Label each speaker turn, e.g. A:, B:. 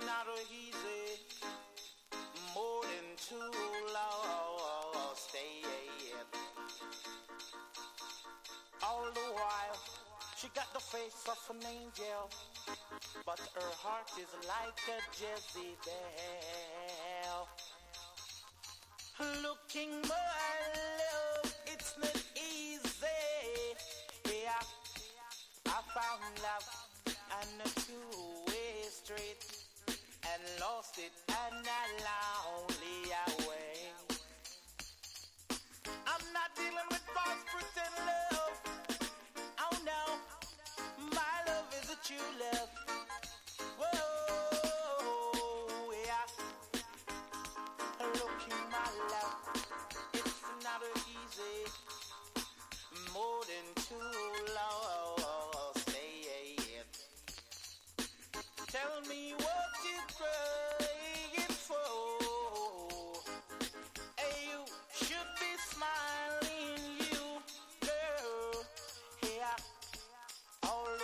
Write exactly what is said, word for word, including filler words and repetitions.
A: not easy, more than too long. Stay all the while. She got the face of an angel, but her heart is like a Jezebel. Looking more love, it's not easy. Yeah, I found love on a two-way street and lost it on a lonely way. I'm not dealing with false pretend love. Oh no, my love is a true love. Whoa, yeah. Looking my love, it's not easy, more than two.